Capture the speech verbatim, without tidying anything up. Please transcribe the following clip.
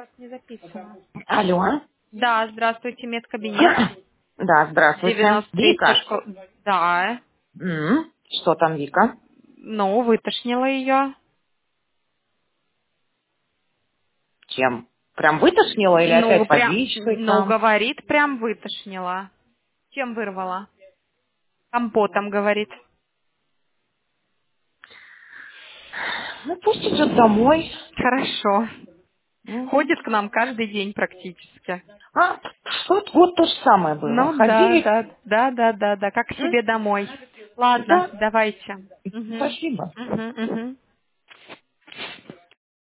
вас не записано. Алло. Да, здравствуйте, медкабинет. Да, здравствуйте. девяносто третья Вика. школа. Да. М, Что там, Вика? Ну, вытошнила ее. Чем? Прям вытошнила или Ну, опять прям, водичкой ну, там? говорит, прям вытошнила. Чем вырвала? Компотом, говорит. Ну, пусть идет домой. Хорошо. Мгм. Ходит к нам каждый день практически. А, вот, вот то же самое было. Ну да, Ходили. да, да, да, да, да, как к М, себе домой. Ладно, Да, давайте. Угу. спасибо. Угу, угу.